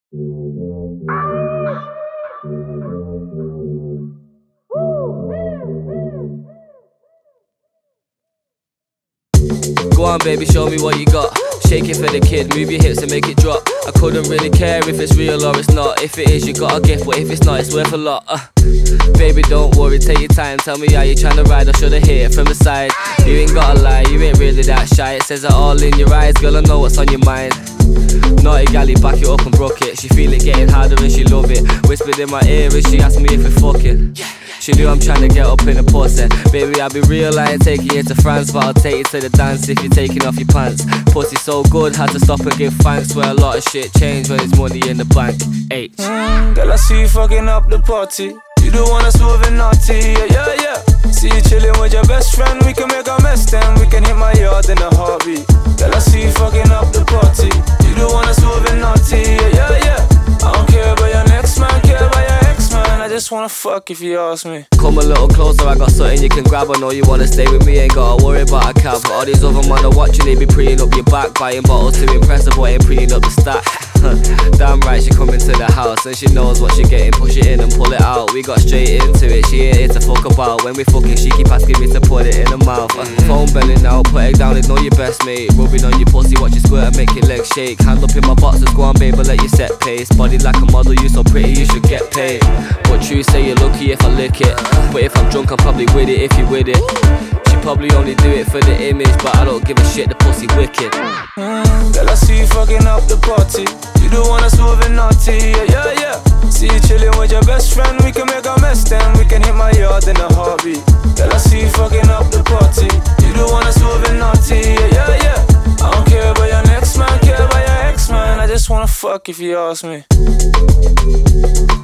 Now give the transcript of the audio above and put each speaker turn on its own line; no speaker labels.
Go on baby, show me what you got. Shake it for the kid, move your hips and make it drop. I couldn't really care if it's real or it's not. If it is, you got a gift, but if it's not, it's worth a lot. Baby, don't worry, take your time. Tell me how you tryna ride, I should've hit it from the side. You ain't gotta lie, you ain't really that shy. It says it all in your eyes, girl, I know what's on your mind. Naughty galley, back it up and broke it. She feel it getting harder and she love it. Whispered in my ear and she asked me if we're fucking. She knew I'm trying to get up in a pussy. Baby, I'll be real, I ain't taking you to France, but I'll take you to the dance if you're taking off your pants. Pussy so good, had to stop and give thanks. Where a lot of shit change when it's money in the bank. H.
Girl, I see you fucking up the party. You the one that's moving naughty, yeah. See you chilling with your best friend. We can make a mess then. We can hit my yard in a heartbeat. Girl, I see you fucking up the party. You the one that's moving naughty, yeah. I don't care about your next man, care about your ex-man. I just wanna fuck if you ask me.
Come a little closer, I got something you can grab. I know you wanna stay with me, ain't gotta worry about a cab. All these other men are watching, they be preying up your back. Buying bottles to impress her, but ain't preying up the stack. Damn right, she come into the house and she knows what she getting. Push it in and pull it out, we got straight into it. She ain't here to fuck about. When we fucking, she keep asking me to put it in her mouth. Phone belling out, put it down, ignore your best mate. Rubbing on your pussy, watch it squirt and make your legs shake. Hand up in my boxers, go on babe, but let you set pace. Body like a model, you so pretty, you should get paid. But true say you're lucky if I lick it. But if I'm drunk, I'm probably with it if you with it. She probably only do it for the image, but I don't give a shit, the pussy wicked.
Girl, I see you fucking up the party. You the one that's moving naughty, yeah. See you chilling with your best friend. We can make a mess then. We can hit my yard in a heartbeat. Girl, I see you fucking up the party. You the one that's moving naughty, yeah. I don't care about your next man, care about your ex-man. I just wanna fuck if you ask me.